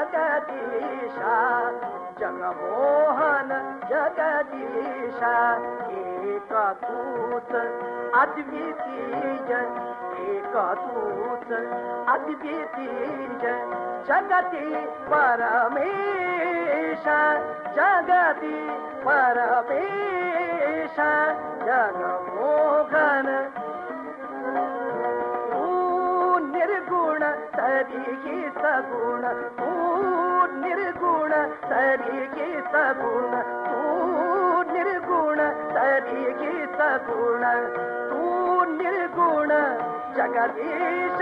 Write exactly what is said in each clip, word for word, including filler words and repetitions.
जगदीश जगमोहन जगदीश एक दूत अद्वितीय एक दूत अद्वितीय जगति परमेश जगति परमेश जगमोहन तू निर्गुण तरीकी सगुण तू निर्गुण तरीकी सगुण तू निर्गुण तरीकी सगुण तू निर्गुण जगदीश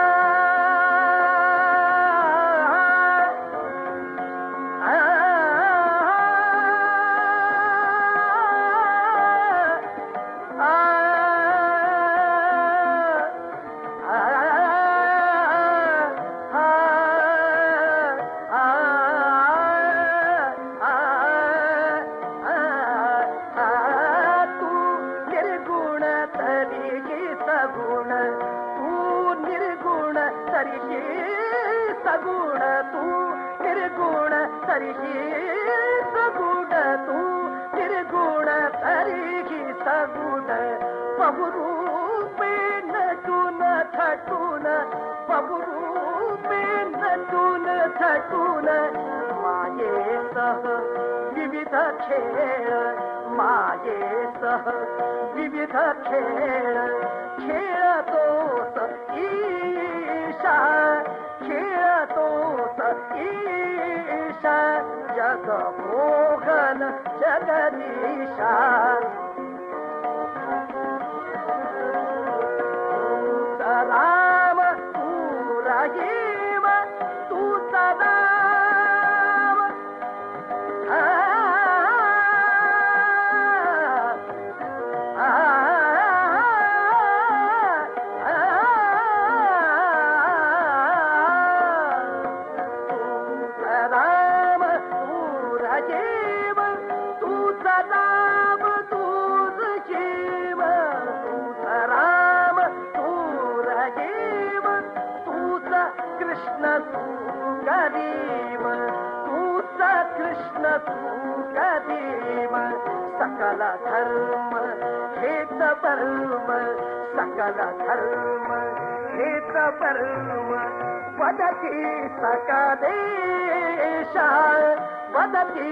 सगुण तू निर्गुण तरीकी सगुण तू निर्गुण तरीकी सगुण बहुरूपे नटून थटून बहुरूपे नटून थटून मायेसह विविध खेळ मायेसह विविध खेळ खेळतोस ईशा खेळतोस ईशा जगमोहन जगदीशा तू राम तू राहीम तू सदाम कृष्ण तू गरीब तूच कृष्ण तू गरीब सकल धर्म हेत परम सकल धर्म हेत परम वदति सकदेश वदति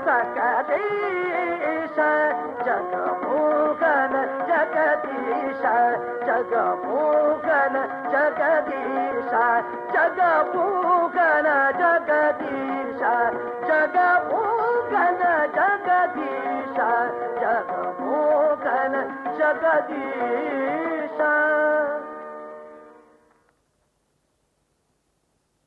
सकदेश जगमोहन जगदीश जगमोहन जगदीश जगमोहन जगदीश जगमोहन जगदीश जगमोहन जगदीश